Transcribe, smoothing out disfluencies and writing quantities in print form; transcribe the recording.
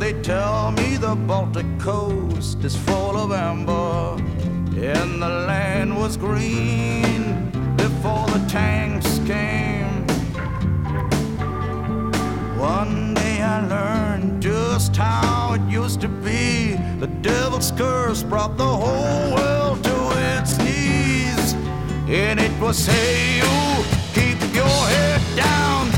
they tell me the Baltic coast is full of amber, and the land was green before the tanks came. One day I learned just how it used to be. The devil's curse brought the whole world to its knees. And it was, hey, you, keep your head down.